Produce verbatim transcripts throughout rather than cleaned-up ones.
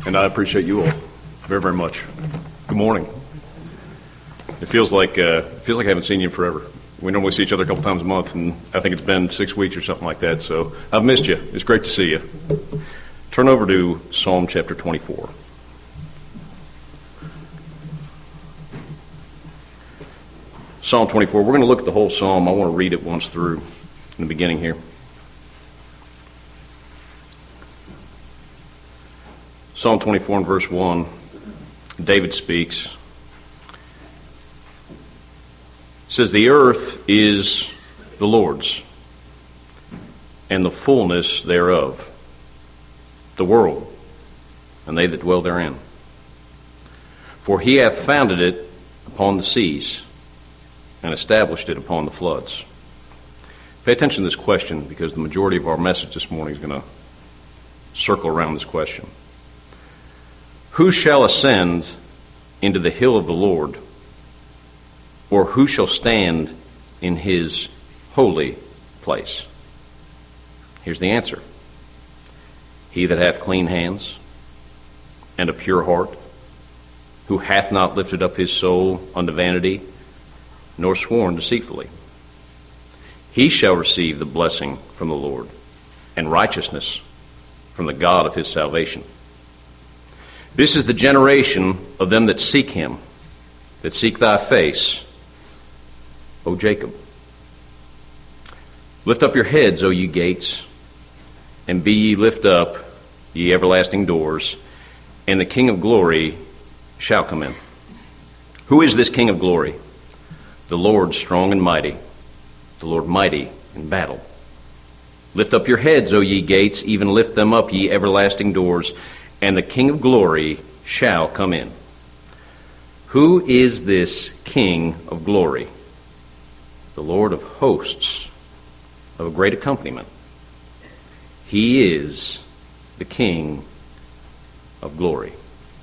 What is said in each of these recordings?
and I appreciate you all very, very much. Good morning. It feels like uh, it feels like I haven't seen you in forever. We normally see each other a couple times a month, and I think it's been six weeks or something like that, so I've missed you. It's great to see you. Turn over to Psalm chapter twenty-four. Psalm twenty-four. We're going to look at the whole psalm. I want to read it once through in the beginning here. Psalm twenty-four and verse one, David speaks. It says, "The earth is the Lord's, and the fullness thereof, the world, and they that dwell therein. For he hath founded it upon the seas, and established it upon the floods." Pay attention to this question, because the majority of our message this morning is going to circle around this question. Who shall ascend into the hill of the Lord? Or who shall stand in his holy place? Here's the answer. He that hath clean hands and a pure heart, who hath not lifted up his soul unto vanity, nor sworn deceitfully. He shall receive the blessing from the Lord, and righteousness from the God of his salvation. This is the generation of them that seek him, that seek thy face, O Jacob. Lift up your heads, O ye gates, and be ye lift up, ye everlasting doors, and the King of glory shall come in. Who is this King of glory? The Lord strong and mighty, the Lord mighty in battle. Lift up your heads, O ye gates, even lift them up, ye everlasting doors, and the King of glory shall come in. Who is this King of glory? The Lord of hosts, of a great accompaniment. He is the King of glory.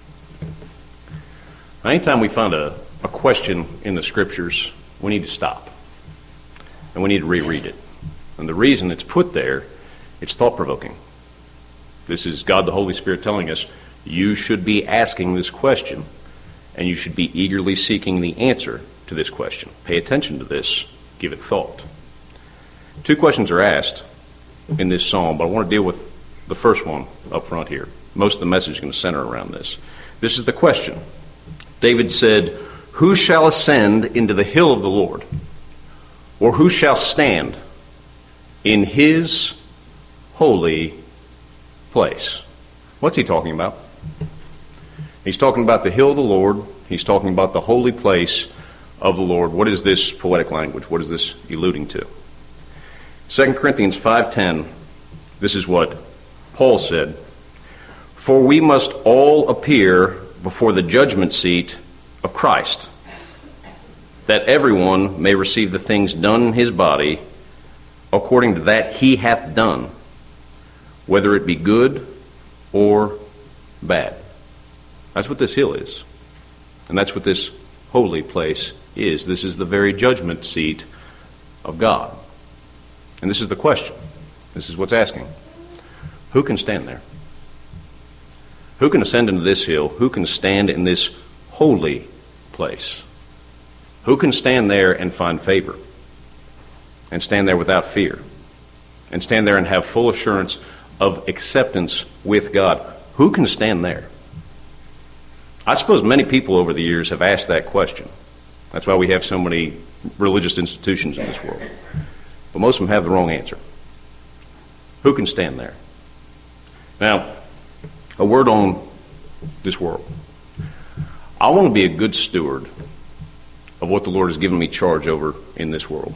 Anytime we find a, a question in the Scriptures, we need to stop. And we need to reread it. And the reason it's put there, it's thought-provoking. This is God the Holy Spirit telling us, you should be asking this question, and you should be eagerly seeking the answer to this question. Pay attention to this. Give it thought. Two questions are asked in this psalm, but I want to deal with the first one up front here. Most of the message is going to center around this. This is the question. David said, "Who shall ascend into the hill of the Lord? Or who shall stand in his holy place?" What's he talking about? He's talking about the hill of the Lord. He's talking about the holy place of the Lord. What is this poetic language? What is this alluding to? Second Corinthians five ten, this is what Paul said, "For we must all appear before the judgment seat of Christ, that everyone may receive the things done in his body according to that he hath done, whether it be good or bad." That's what this hill is. And that's what this holy place is. This is the very judgment seat of God. And this is the question. This is what's asking. Who can stand there? Who can ascend into this hill? Who can stand in this holy place? Who can stand there and find favor? And stand there without fear? And stand there and have full assurance of acceptance with God? Who can stand there? I suppose many people over the years have asked that question. That's why we have so many religious institutions in this world. But most of them have the wrong answer. Who can stand there? Now, a word on this world. I want to be a good steward of what the Lord has given me charge over in this world.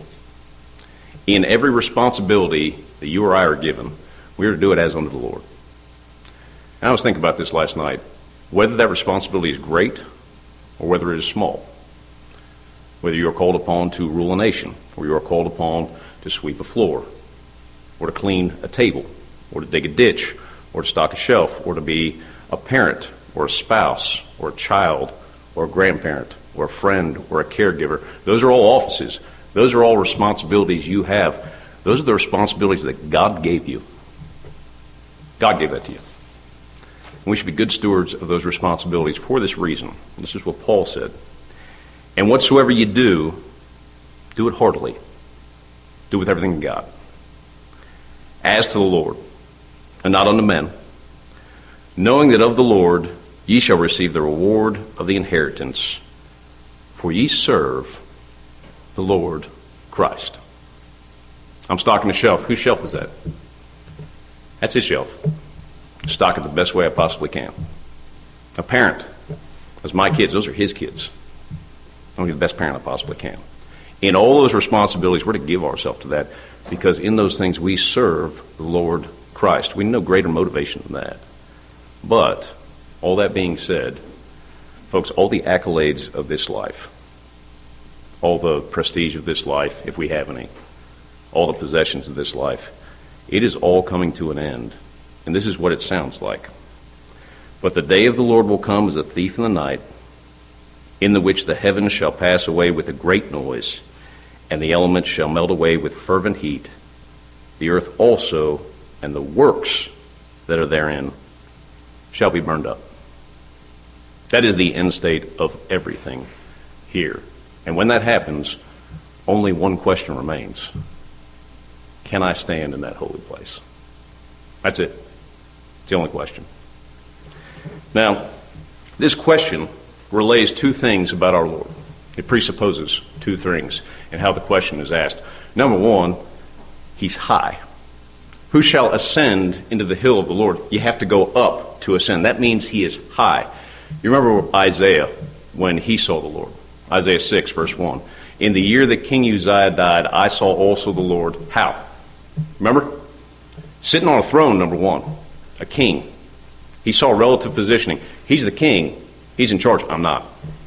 In every responsibility that you or I are given, we are to do it as unto the Lord. And I was thinking about this last night. Whether that responsibility is great or whether it is small. Whether you are called upon to rule a nation, or you are called upon to sweep a floor, or to clean a table, or to dig a ditch, or to stock a shelf, or to be a parent, or a spouse, or a child, or a grandparent, or a friend, or a caregiver. Those are all offices. Those are all responsibilities you have. Those are the responsibilities that God gave you. God gave that to you. And we should be good stewards of those responsibilities for this reason. This is what Paul said. And whatsoever you do, do it heartily. Do it with everything you got. As to the Lord, and not unto men, knowing that of the Lord ye shall receive the reward of the inheritance, for ye serve the Lord Christ. I'm stocking the shelf. Whose shelf is that? That's his shelf. Stock it the best way I possibly can. A parent, as my kids, those are his kids. I'm going to be the best parent I possibly can. In all those responsibilities, we're to give ourselves to that, because in those things we serve the Lord Christ. We need no greater motivation than that. But, all that being said, folks, all the accolades of this life, all the prestige of this life, if we have any, all the possessions of this life, it is all coming to an end. And this is what it sounds like. But the day of the Lord will come as a thief in the night, in the which the heavens shall pass away with a great noise, and the elements shall melt away with fervent heat. The earth also and the works that are therein shall be burned up. That is the end state of everything here. And when that happens, only one question remains. Can I stand in that holy place? That's it. It's the only question. Now, this question relays two things about our Lord. It presupposes two things in how the question is asked. Number one, he's high. Who shall ascend into the hill of the Lord? You have to go up to ascend. That means he is high. You remember Isaiah when he saw the Lord. Isaiah six, verse one. In the year that King Uzziah died, I saw also the Lord. How? Remember? Sitting on a throne, number one. A king. He saw relative positioning. He's the king. He's in charge. I'm not.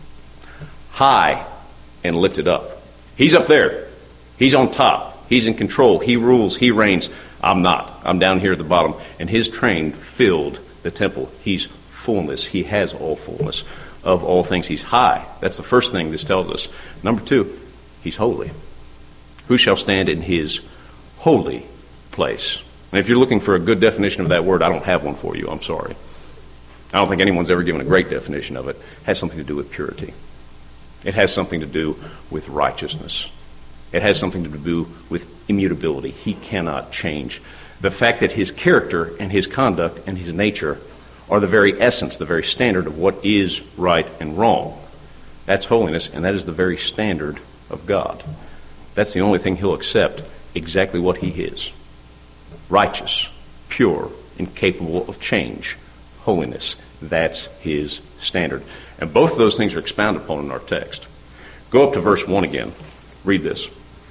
High and lifted up. He's up there. He's on top. He's in control. He rules. He reigns. I'm not. I'm down here at the bottom. And his train filled the temple. He's fullness. He has all fullness of all things. He's high. That's the first thing this tells us. Number two, he's holy. Who shall stand in his holy place? And if you're looking for a good definition of that word, I don't have one for you. I'm sorry. I don't think anyone's ever given a great definition of it. It has something to do with purity. It has something to do with righteousness. It has something to do with immutability. He cannot change. The fact that his character and his conduct and his nature are the very essence, the very standard of what is right and wrong. That's holiness, and that is the very standard of God. That's the only thing he'll accept, exactly what he is. Righteous, pure, incapable of change. Holiness. That's his standard. And both of those things are expounded upon in our text. Go up to verse one again. Read this.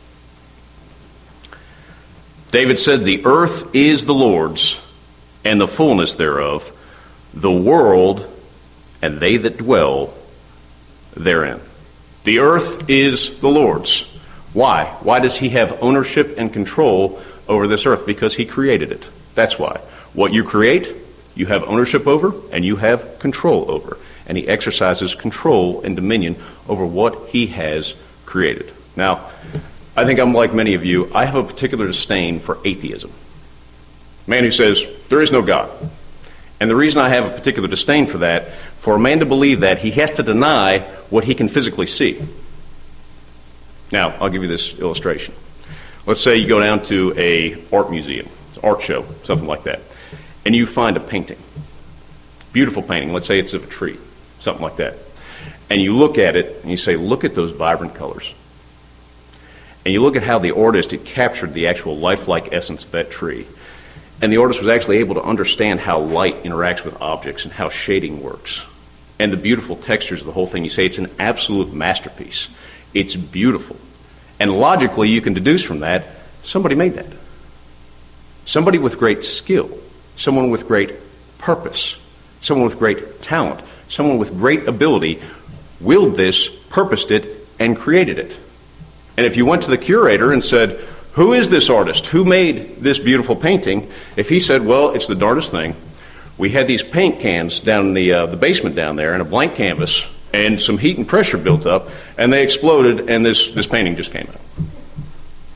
David said, the earth is the Lord's, and the fullness thereof, the world, and they that dwell therein. The earth is the Lord's. Why? Why does he have ownership and control over this earth? Because he created it. That's why. What you create, you have ownership over, and you have control over. And he exercises control and dominion over what he has created. Now, I think I'm like many of you. I have a particular disdain for atheism. A man who says, there is no God. And the reason I have a particular disdain for that, for a man to believe that, he has to deny what he can physically see. Now, I'll give you this illustration. Let's say you go down to a art museum, art show, something like that, and you find a painting. Beautiful painting. Let's say it's of a tree, something like that. And you look at it and you say, look at those vibrant colors. And you look at how the artist had captured the actual lifelike essence of that tree. And the artist was actually able to understand how light interacts with objects and how shading works. And the beautiful textures of the whole thing. You say it's an absolute masterpiece. It's beautiful. And logically, you can deduce from that, somebody made that. Somebody with great skill. Someone with great purpose. Someone with great talent. Someone with great ability willed this, purposed it, and created it. And if you went to the curator and said, who is this artist? Who made this beautiful painting? If he said, well, it's the darndest thing. We had these paint cans down in the, uh, the basement down there and a blank canvas and some heat and pressure built up, and they exploded, and this, this painting just came out.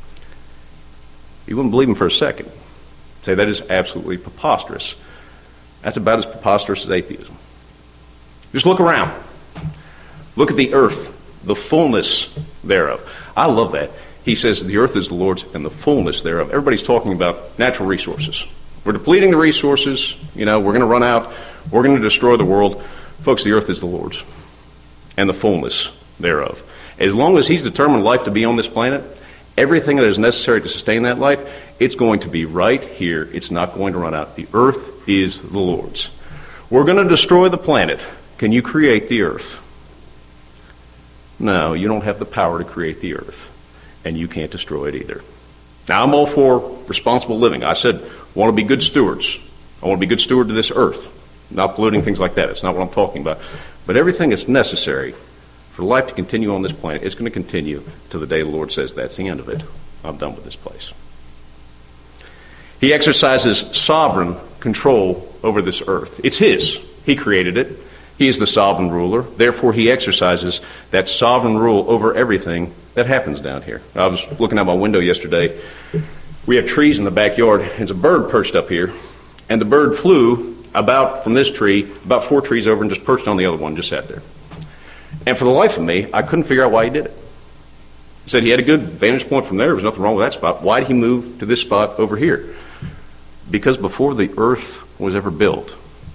You wouldn't believe him for a second. Say that is absolutely preposterous. That's about as preposterous as atheism. Just look around. Look at the earth, the fullness thereof. I love that. He says the earth is the Lord's and the fullness thereof. Everybody's talking about natural resources. We're depleting the resources. You know, we're going to run out. We're going to destroy the world. Folks, the earth is the Lord's and the fullness thereof. As long as he's determined life to be on this planet, everything that is necessary to sustain that life, it's going to be right here. It's not going to run out. The earth is the Lord's. We're going to destroy the planet. Can you create the earth? No, you don't have the power to create the earth, and you can't destroy it either. Now, I'm all for responsible living. I said, I want to be good stewards. I want to be good steward to this earth, not polluting things like that. It's not what I'm talking about. But everything that's necessary for life to continue on this planet is going to continue till the day the Lord says, that's the end of it. I'm done with this place. He exercises sovereign control over this earth. It's his. He created it. He is the sovereign ruler. Therefore, he exercises that sovereign rule over everything that happens down here. I was looking out my window yesterday. We have trees in the backyard. There's a bird perched up here, and the bird flew about from this tree, about four trees over, and just perched on the other one, just sat there. And for the life of me, I couldn't figure out why he did it. He said he had a good vantage point from there. There was nothing wrong with that spot. Why did he move to this spot over here? Because before the earth was ever built,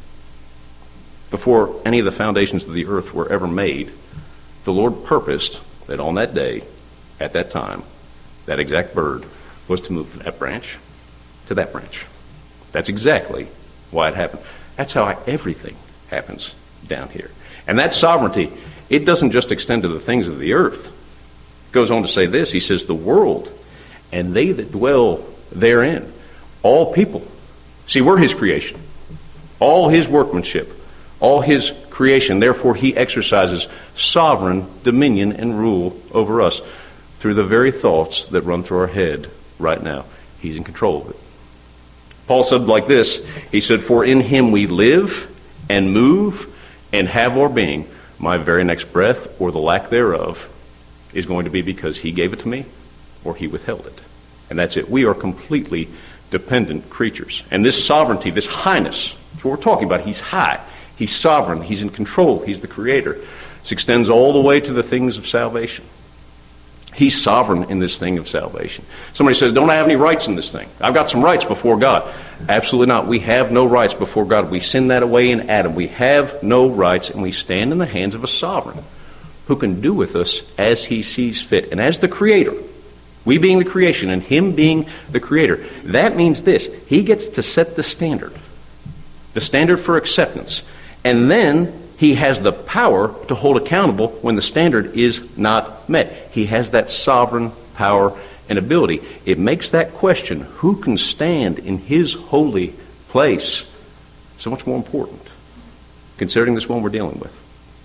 before any of the foundations of the earth were ever made, the Lord purposed that on that day, at that time, that exact bird was to move from that branch to that branch. That's exactly why it happened. That's how everything happens down here. And that sovereignty, it doesn't just extend to the things of the earth. It goes on to say this. He says, the world and they that dwell therein, all people. See, we're his creation. All his workmanship. All his creation. Therefore, he exercises sovereign dominion and rule over us through the very thoughts that run through our head right now. He's in control of it. Paul said like this. He said, for in him we live and move and have our being. My very next breath, or the lack thereof, is going to be because he gave it to me or he withheld it. And that's it. We are completely dependent creatures. And this sovereignty, this highness, that's what we're talking about. He's high. He's sovereign. He's in control. He's the creator. This extends all the way to the things of salvation. He's sovereign in this thing of salvation. Somebody says, don't I have any rights in this thing? I've got some rights before God. Absolutely not. We have no rights before God. We sinned that away in Adam. We have no rights, and we stand in the hands of a sovereign who can do with us as he sees fit. And as the creator, we being the creation and him being the creator, that means this. He gets to set the standard, the standard for acceptance. And then he has the power to hold accountable when the standard is not met. He has that sovereign power and ability. It makes that question, who can stand in his holy place, so much more important, considering this one we're dealing with.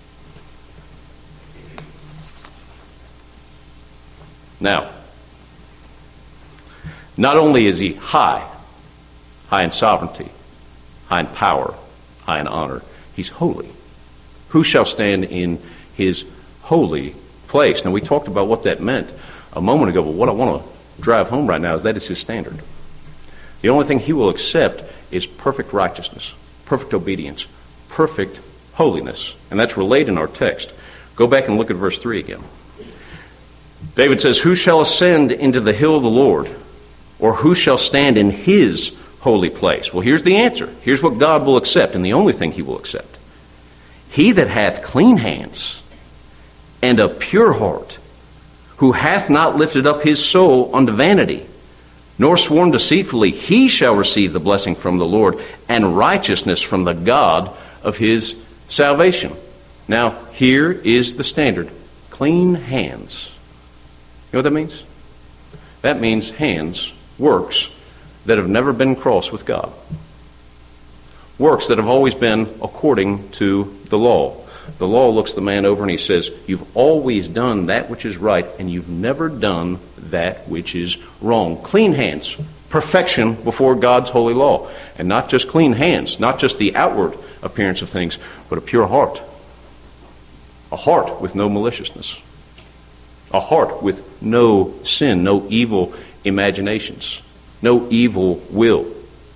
Now, not only is he high, high in sovereignty, high in power, high in honor, he's holy. Who shall stand in his holy place? Now, we talked about what that meant a moment ago, but what I want to drive home right now is that is his standard. The only thing he will accept is perfect righteousness, perfect obedience, perfect holiness. And that's relayed in our text. Go back and look at verse three again. David says, who shall ascend into the hill of the Lord? Or who shall stand in his holy place? Well, here's the answer. Here's what God will accept, and the only thing he will accept. He that hath clean hands and a pure heart, who hath not lifted up his soul unto vanity, nor sworn deceitfully, he shall receive the blessing from the Lord and righteousness from the God of his salvation. Now, here is the standard. Clean hands. You know what that means? That means hands, works that have never been crossed with God. Works that have always been according to the law. The law looks the man over and he says, you've always done that which is right and you've never done that which is wrong. Clean hands, perfection before God's holy law. And not just clean hands, not just the outward appearance of things, but a pure heart. A heart with no maliciousness. A heart with no sin, no evil imaginations, no evil will.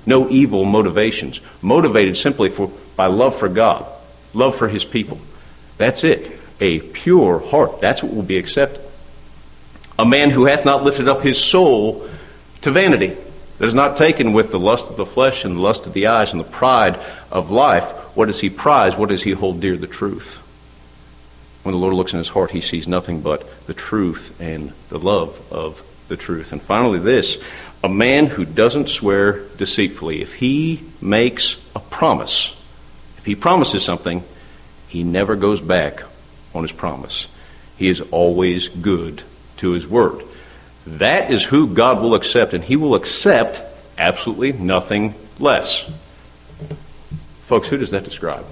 no evil motivations, motivated simply for, by love for God, love for his people. That's it. A pure heart. That's what will be accepted. A man who hath not lifted up his soul to vanity, that is not taken with the lust of the flesh and the lust of the eyes and the pride of life. What does he prize? What does he hold dear? The truth. When the Lord looks in his heart, he sees nothing but the truth and the love of the truth. And finally this, a man who doesn't swear deceitfully. If he makes a promise, if he promises something, he never goes back on his promise. He is always good to his word. That is who God will accept, and he will accept absolutely nothing less. Folks, who does that describe?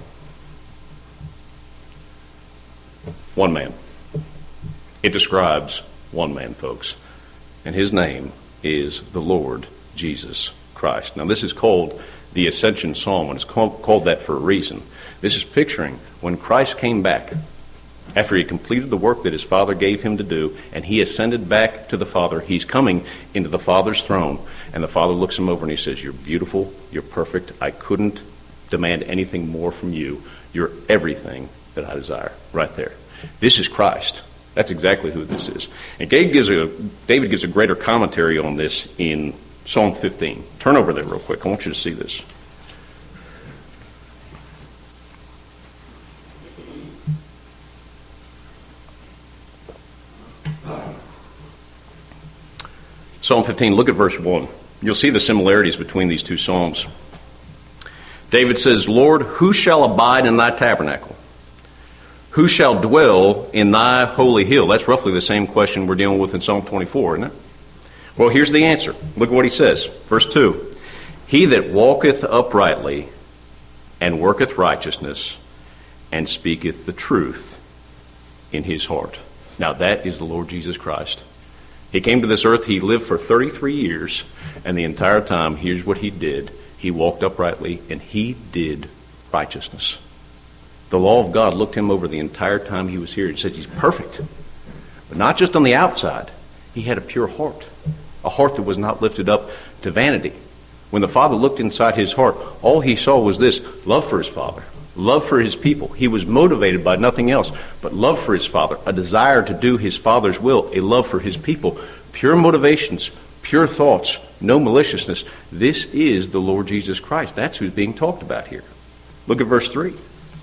One man. It describes one man, folks. And his name is the Lord Jesus Christ. Now, this is called the Ascension Psalm, and it's called, called that for a reason. This is picturing when Christ came back after he completed the work that his Father gave him to do, and he ascended back to the Father. He's coming into the Father's throne, and the Father looks him over and he says, "You're beautiful, you're perfect. I couldn't demand anything more from you. You're everything that I desire." Right there. This is Christ. That's exactly who this is. And David gives a, David gives a greater commentary on this in Psalm fifteen. Turn over there real quick. I want you to see this. Psalm fifteen, look at verse one. You'll see the similarities between these two psalms. David says, "Lord, who shall abide in thy tabernacle? Who shall dwell in thy holy hill?" That's roughly the same question we're dealing with in Psalm twenty-four, isn't it? Well, here's the answer. Look at what he says. Verse two. "He that walketh uprightly and worketh righteousness and speaketh the truth in his heart." Now that is the Lord Jesus Christ. He came to this earth, he lived for thirty-three years, and the entire time, here's what he did. He walked uprightly, and he did righteousness. The law of God looked him over the entire time he was here and said he's perfect. But not just on the outside. He had a pure heart, a heart that was not lifted up to vanity. When the Father looked inside his heart, all he saw was this: love for his Father, love for his people. He was motivated by nothing else but love for his Father, a desire to do his Father's will, a love for his people. Pure motivations, pure thoughts, no maliciousness. This is the Lord Jesus Christ. That's who's being talked about here. Look at verse three.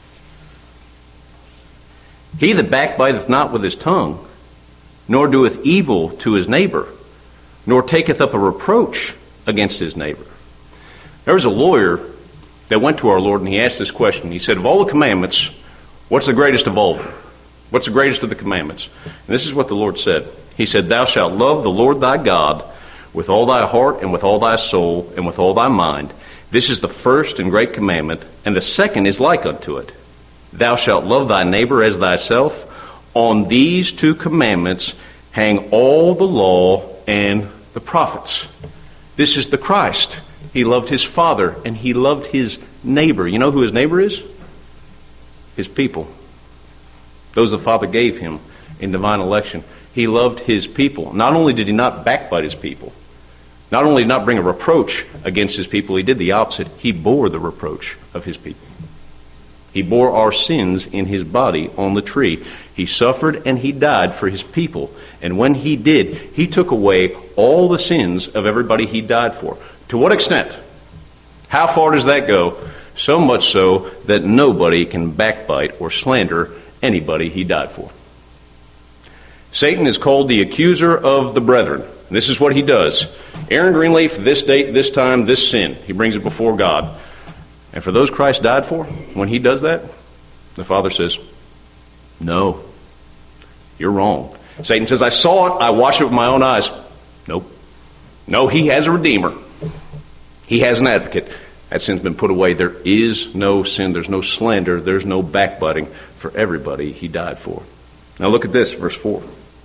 "He that backbiteth not with his tongue, nor doeth evil to his neighbor, nor taketh up a reproach against his neighbor." There was a lawyer that went to our Lord and he asked this question. He said, "Of all the commandments, what's the greatest of all of them? What's the greatest of the commandments?" And this is what the Lord said. He said, "Thou shalt love the Lord thy God with all thy heart and with all thy soul and with all thy mind. This is the first and great commandment, and the second is like unto it. Thou shalt love thy neighbor as thyself. On these two commandments hang all the law and the prophets." This is the Christ. He loved his Father and he loved his neighbor. You know who his neighbor is? His people. Those the Father gave him in divine election. He loved his people. Not only did he not backbite his people, not only did not bring a reproach against his people, he did the opposite. He bore the reproach of his people. He bore our sins in his body on the tree. He suffered and he died for his people. And when he did, he took away all the sins of everybody he died for. To what extent? How far does that go? So much so that nobody can backbite or slander anybody he died for. Satan is called the accuser of the brethren. This is what he does. Aaron Greenleaf, this date, this time, this sin. He brings it before God. And for those Christ died for, when he does that, the Father says, "No, you're wrong." Satan says, "I saw it, I watched it with my own eyes." Nope. No, he has a Redeemer. He has an advocate. That sin's been put away. There is no sin. There's no slander. There's no backbiting for everybody he died for. Now look at this, verse four.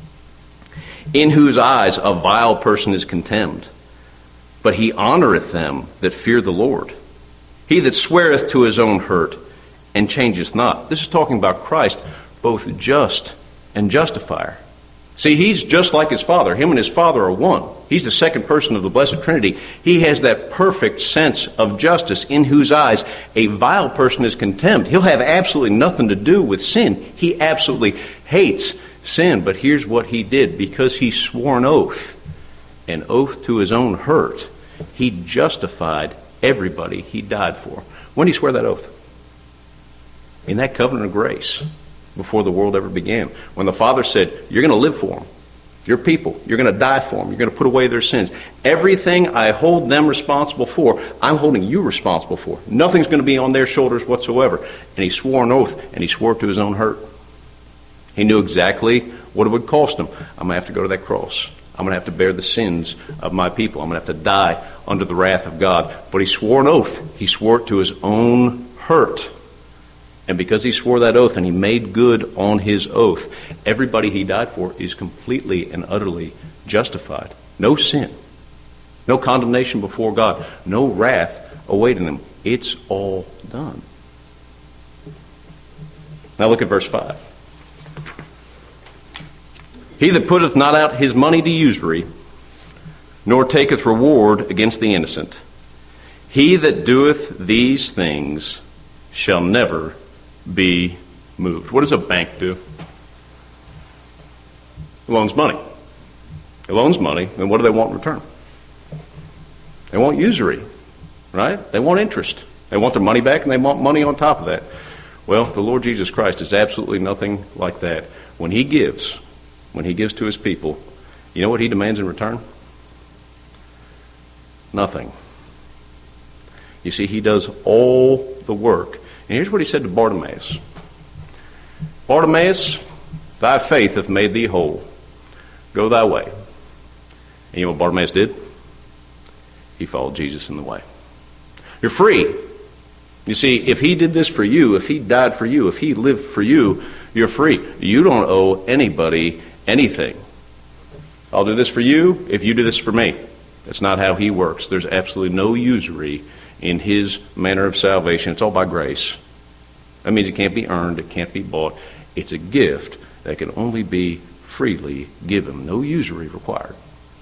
"In whose eyes a vile person is contemned, but he honoreth them that fear the Lord. He that sweareth to his own hurt and changeth not." This is talking about Christ, both just and justifier. See, he's just like his Father. Him and his Father are one. He's the second person of the Blessed Trinity. He has that perfect sense of justice, in whose eyes a vile person is contemned. He'll have absolutely nothing to do with sin. He absolutely hates sin. But here's what he did. Because he swore an oath, an oath to his own hurt, he justified everybody he died for. When did he swear that oath? In that covenant of grace, before the world ever began. When the Father said, you're going to live for them. Your people. You're going to die for them. You're going to put away their sins. Everything I hold them responsible for, I'm holding you responsible for. Nothing's going to be on their shoulders whatsoever. And he swore an oath, and he swore to his own hurt. He knew exactly what it would cost him. I'm going to have to go to that cross. I'm going to have to bear the sins of my people. I'm going to have to die under the wrath of God. But he swore an oath. He swore it to his own hurt. And because he swore that oath and he made good on his oath, everybody he died for is completely and utterly justified. No sin. No condemnation before God. No wrath awaiting them. It's all done. Now look at verse five. He that putteth not out his money to usury, nor taketh reward against the innocent, he that doeth these things shall never be moved. What does a bank do? It loans money. It loans money, and what do they want in return? They want usury, right? They want interest. They want their money back, and they want money on top of that. Well, the Lord Jesus Christ is absolutely nothing like that. When he gives, when he gives to his people, you know what he demands in return? Nothing. You see, he does all the work. And here's what he said to Bartimaeus. Bartimaeus, thy faith hath made thee whole. Go thy way. And you know what Bartimaeus did? He followed Jesus in the way. You're free. You see, if he did this for you, if he died for you, if he lived for you, you're free. You don't owe anybody anything. I'll do this for you if you do this for me. That's not how he works. There's absolutely no usury in his manner of salvation. It's all by grace. That means it can't be earned. It can't be bought. It's a gift that can only be freely given. No usury required.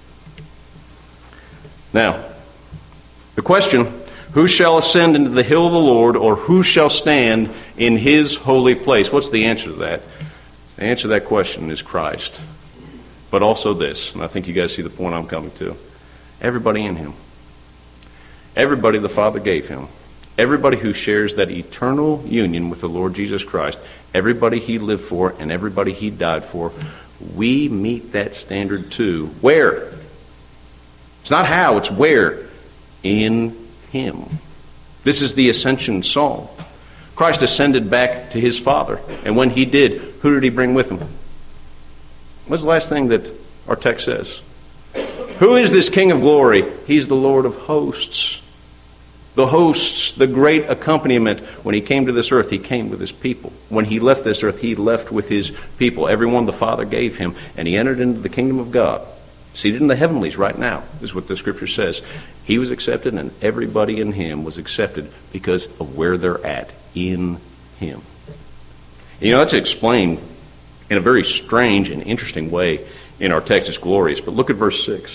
Now, the question, who shall ascend into the hill of the Lord, or who shall stand in his holy place? What's the answer to that? The answer to that question is Christ. But also this, and I think you guys see the point I'm coming to. Everybody in him. Everybody the Father gave him. Everybody who shares that eternal union with the Lord Jesus Christ. Everybody he lived for and everybody he died for. We meet that standard too. Where? It's not how, it's where. In him. This is the ascension psalm. Christ ascended back to his Father. And when he did, who did he bring with him? What's the last thing that our text says? Who is this King of glory? He's the Lord of hosts. The hosts, the great accompaniment. When he came to this earth, he came with his people. When he left this earth, he left with his people. Everyone the Father gave him. And he entered into the kingdom of God. Seated in the heavenlies right now, is what the scripture says. He was accepted, and everybody in him was accepted because of where they're at, in him. And you know, that's explained in a very strange and interesting way in our text. It's glorious. But look at verse six.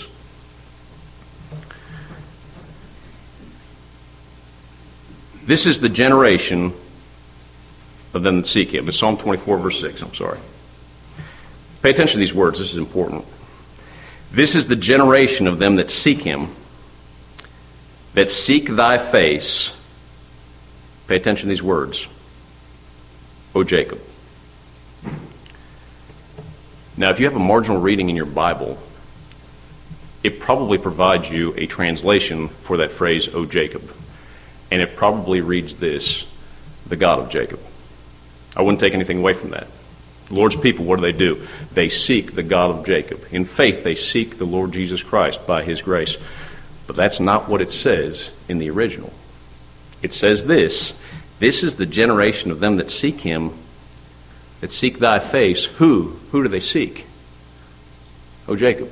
This is the generation of them that seek him. It's Psalm twenty-four, verse six. I'm sorry. Pay attention to these words. This is important. This is the generation of them that seek him, that seek thy face. Pay attention to these words. O Jacob. Now, if you have a marginal reading in your Bible, it probably provides you a translation for that phrase, O Jacob. And it probably reads this, the God of Jacob. I wouldn't take anything away from that. The Lord's people, what do they do? They seek the God of Jacob. In faith, they seek the Lord Jesus Christ by his grace. But that's not what it says in the original. It says this, this is the generation of them that seek him, that seek thy face. Who? Who do they seek? O Jacob.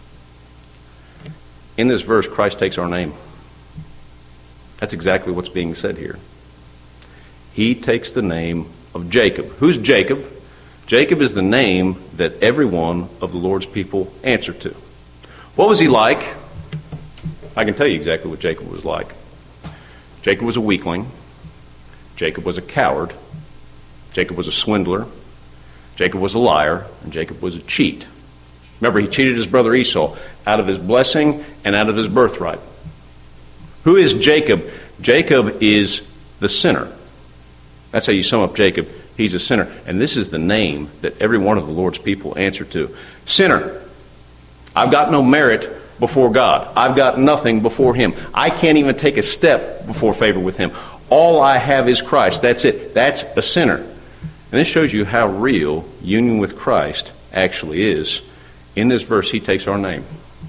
In this verse, Christ takes our name. That's exactly what's being said here. He takes the name of Jacob. Who's Jacob? Jacob is the name that every one of the Lord's people answer to. What was he like? I can tell you exactly what Jacob was like. Jacob was a weakling. Jacob was a coward. Jacob was a swindler. Jacob was a liar. And Jacob was a cheat. Remember, he cheated his brother Esau out of his blessing and out of his birthright. Who is Jacob? Jacob is the sinner. That's how you sum up Jacob. He's a sinner. And this is the name that every one of the Lord's people answer to. Sinner. I've got no merit before God. I've got nothing before Him. I can't even take a step before favor with Him. All I have is Christ. That's it. That's a sinner. And this shows you how real union with Christ actually is. In this verse, He takes our name.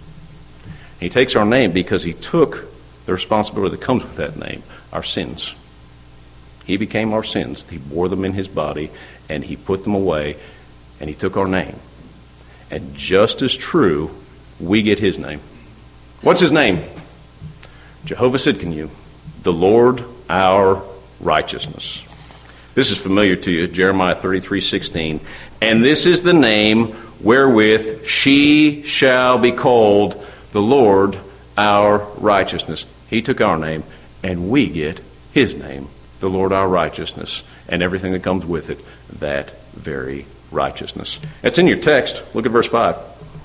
He takes our name because He took the responsibility that comes with that name, our sins. He became our sins. He bore them in His body, and He put them away, and He took our name. And just as true, we get His name. What's His name? Jehovah Sidkenu, the Lord our righteousness. This is familiar to you, Jeremiah thirty-three sixteen. And this is the name wherewith she shall be called, the Lord our righteousness. He took our name, and we get His name, the Lord our righteousness, and everything that comes with it, that very righteousness. It's in your text. Look at verse five.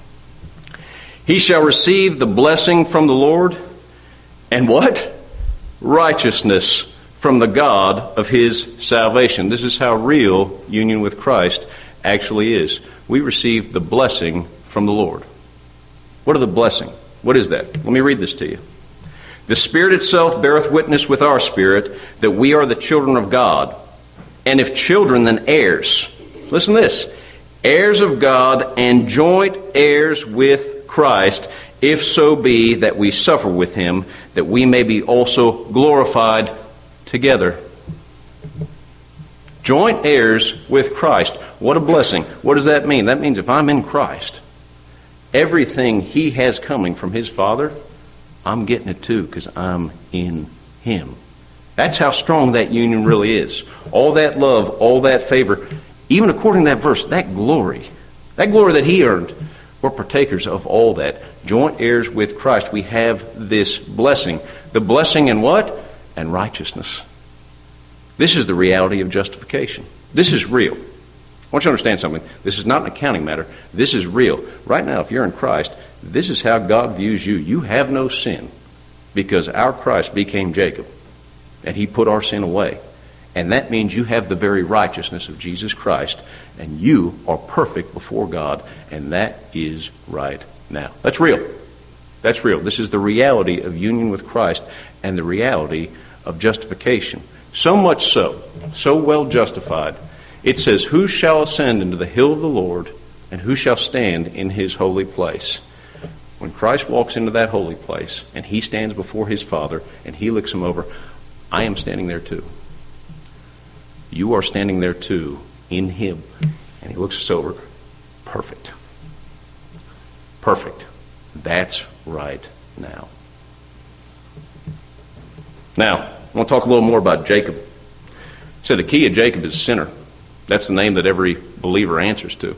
He shall receive the blessing from the Lord, and what? Righteousness from the God of his salvation. This is how real union with Christ actually is. We receive the blessing from the Lord. What are the blessing? What is that? Let me read this to you. The Spirit itself beareth witness with our spirit that we are the children of God. And if children, then heirs. Listen to this. Heirs of God and joint heirs with Christ, if so be that we suffer with Him, that we may be also glorified together. Joint heirs with Christ. What a blessing. What does that mean? That means if I'm in Christ, everything He has coming from His Father, I'm getting it too because I'm in Him. That's how strong that union really is. All that love, all that favor, even according to that verse, that glory, that glory that He earned, we're partakers of all that. Joint heirs with Christ. We have this blessing. The blessing in what? And righteousness. This is the reality of justification. This is real. I want you to understand something. This is not an accounting matter. This is real. Right now, if you're in Christ, this is how God views you. You have no sin because our Christ became Jacob, and He put our sin away. And that means you have the very righteousness of Jesus Christ, and you are perfect before God, and that is right now. That's real. That's real. This is the reality of union with Christ and the reality of justification. So much so, so well justified, it says, who shall ascend into the hill of the Lord, and who shall stand in His holy place? When Christ walks into that holy place, and He stands before His Father, and He looks Him over, I am standing there too. You are standing there too, in Him. And He looks us over. Perfect. Perfect. That's right now. Now, I want to talk a little more about Jacob. So the key of Jacob is sinner. That's the name that every believer answers to.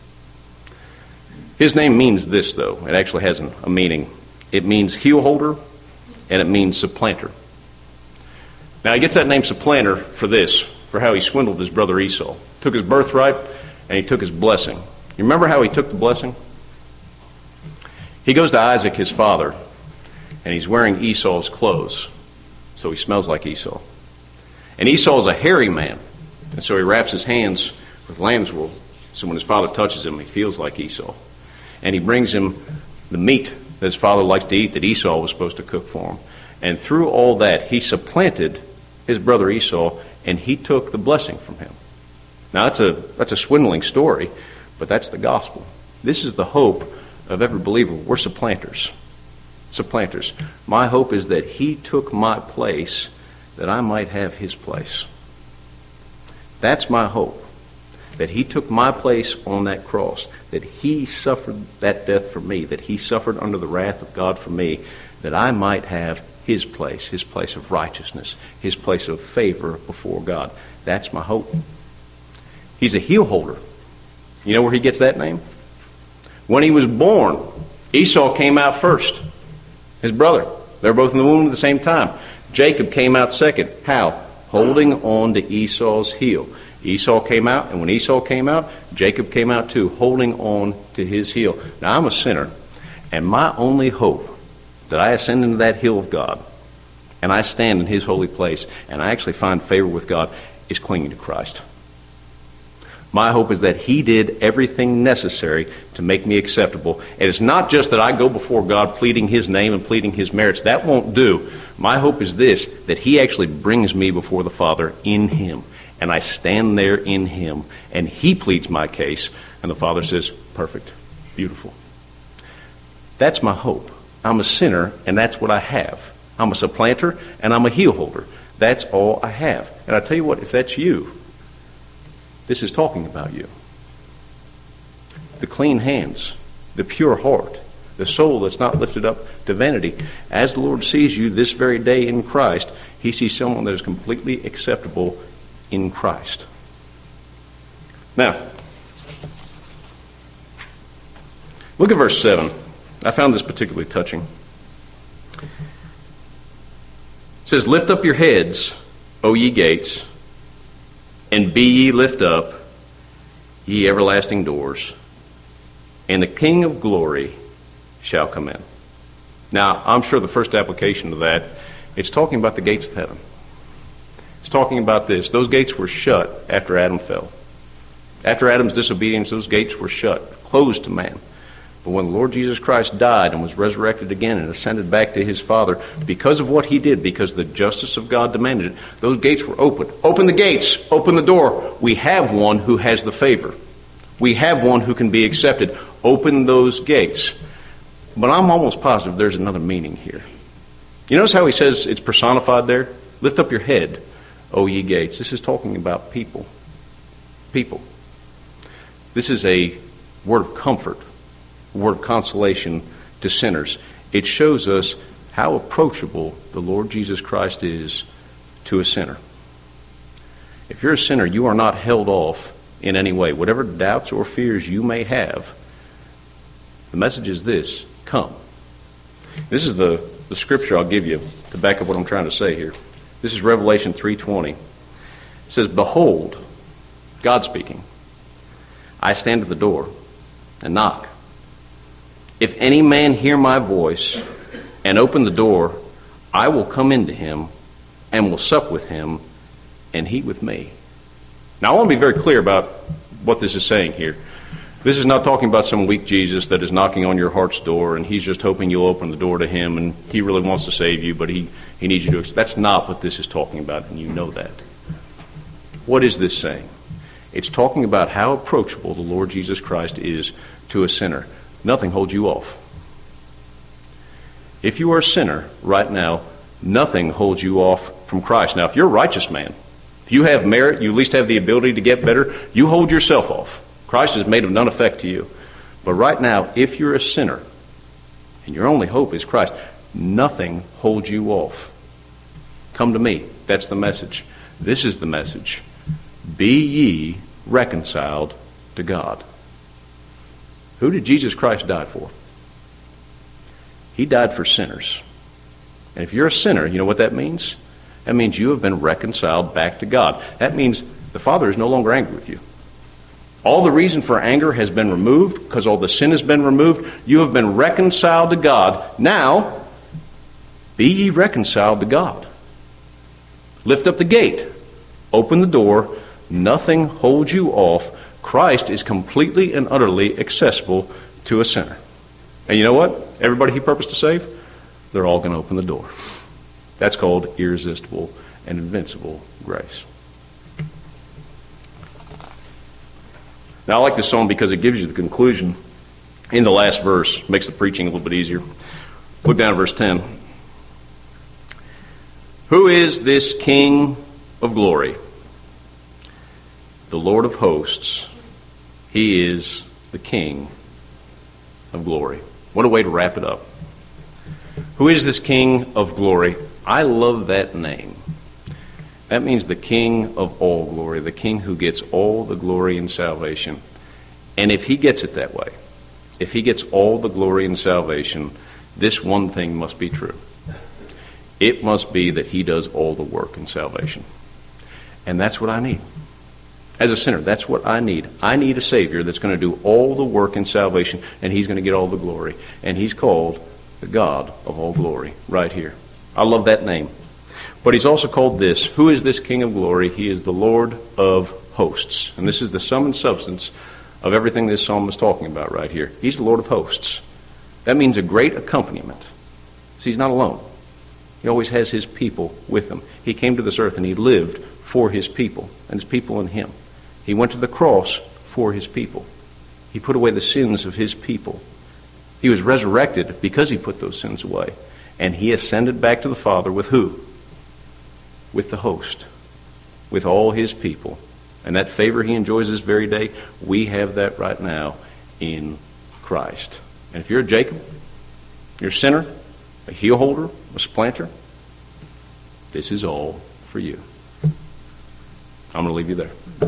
His name means this, though. It actually has a meaning. It means heel holder, and it means supplanter. Now, he gets that name supplanter for this, for how he swindled his brother Esau. Took his birthright, and he took his blessing. You remember how he took the blessing? He goes to Isaac, his father, and he's wearing Esau's clothes. So he smells like Esau. And Esau is a hairy man. And so he wraps his hands with lamb's wool. So when his father touches him, he feels like Esau. And he brings him the meat that his father likes to eat that Esau was supposed to cook for him. And through all that, he supplanted his brother Esau, and he took the blessing from him. Now, that's a, that's a swindling story, but that's the gospel. This is the hope of every believer. We're supplanters. Supplanters. My hope is that He took my place that I might have His place. That's my hope. That He took my place on that cross. That He suffered that death for me. That He suffered under the wrath of God for me. That I might have His place. His place of righteousness. His place of favor before God. That's my hope. He's a heel holder. You know where he gets that name? When he was born, Esau came out first. His brother. They were both in the womb at the same time. Jacob came out second. How? Holding on to Esau's heel. Esau came out, and when Esau came out, Jacob came out too, holding on to his heel. Now, I'm a sinner, and my only hope that I ascend into that hill of God, and I stand in his holy place, and I actually find favor with God, is clinging to Christ. My hope is that he did everything necessary to make me acceptable. And it's not just that I go before God pleading his name and pleading his merits. That won't do. My hope is this, that he actually brings me before the Father in him. And I stand there in him, and he pleads my case, and the Father says, perfect, beautiful. That's my hope. I'm a sinner, and that's what I have. I'm a supplanter, and I'm a heel holder. That's all I have. And I tell you what, if that's you, this is talking about you. The clean hands, the pure heart, the soul that's not lifted up to vanity. As the Lord sees you this very day in Christ, he sees someone that is completely acceptable in Christ. Now, look at verse seven. I found this particularly touching. It says, lift up your heads, O ye gates, and be ye lift up, ye everlasting doors, and the King of glory shall come in. Now, I'm sure the first application of that, it's talking about the gates of heaven. It's talking about this. Those gates were shut after Adam fell. After Adam's disobedience, those gates were shut, closed to man. But when the Lord Jesus Christ died and was resurrected again and ascended back to his Father, because of what he did, because the justice of God demanded it, those gates were open. Open the gates. Open the door. We have one who has the favor. We have one who can be accepted. Open those gates. But I'm almost positive there's another meaning here. You notice how he says it's personified there? Lift up your head, O ye gates. This is talking about people. People. This is a word of comfort, a word of consolation to sinners. It shows us how approachable the Lord Jesus Christ is to a sinner. If you're a sinner, you are not held off in any way. Whatever doubts or fears you may have, the message is this: come. This is the, the scripture I'll give you to back up what I'm trying to say here. This is Revelation three twenty. It says, behold, God speaking, I stand at the door and knock. If any man hear my voice and open the door, I will come into him and will sup with him and he with me. Now, I want to be very clear about what this is saying here. This is not talking about some weak Jesus that is knocking on your heart's door and he's just hoping you'll open the door to him and he really wants to save you, but he, he needs you to. That's not what this is talking about, and you know that. What is this saying? It's talking about how approachable the Lord Jesus Christ is to a sinner. Nothing holds you off. If you are a sinner right now, nothing holds you off from Christ. Now, if you're a righteous man, if you have merit, you at least have the ability to get better, you hold yourself off. Christ is made of none effect to you. But right now, if you're a sinner, and your only hope is Christ, nothing holds you off. Come to me. That's the message. This is the message. Be ye reconciled to God. Who did Jesus Christ die for? He died for sinners. And if you're a sinner, you know what that means? That means you have been reconciled back to God. That means the Father is no longer angry with you. All the reason for anger has been removed because all the sin has been removed. You have been reconciled to God. Now, be ye reconciled to God. Lift up the gate. Open the door. Nothing holds you off. Christ is completely and utterly accessible to a sinner. And you know what? Everybody he purposed to save, they're all going to open the door. That's called irresistible and invincible grace. Now, I like this song because it gives you the conclusion in the last verse. Makes the preaching a little bit easier. Look down at verse ten. Who is this King of glory? The Lord of hosts. He is the King of glory. What a way to wrap it up. Who is this King of glory? I love that name. That means the King of all glory, the King who gets all the glory and salvation. And if he gets it that way, if he gets all the glory and salvation, this one thing must be true. It must be that he does all the work in salvation. And that's what I need. As a sinner, that's what I need. I need a Savior that's going to do all the work in salvation, and he's going to get all the glory. And he's called the God of all glory right here. I love that name. But he's also called this. Who is this King of glory? He is the Lord of hosts. And this is the sum and substance of everything this psalm is talking about right here. He's the Lord of hosts. That means a great accompaniment. See, he's not alone. He always has his people with him. He came to this earth and he lived for his people, and his people in him. He went to the cross for his people. He put away the sins of his people. He was resurrected because he put those sins away. And he ascended back to the Father with who? With the host. With all his people. And that favor he enjoys this very day, we have that right now in Christ. And if you're a Jacob, you're a sinner, a heel holder, a supplanter, this is all for you. I'm going to leave you there.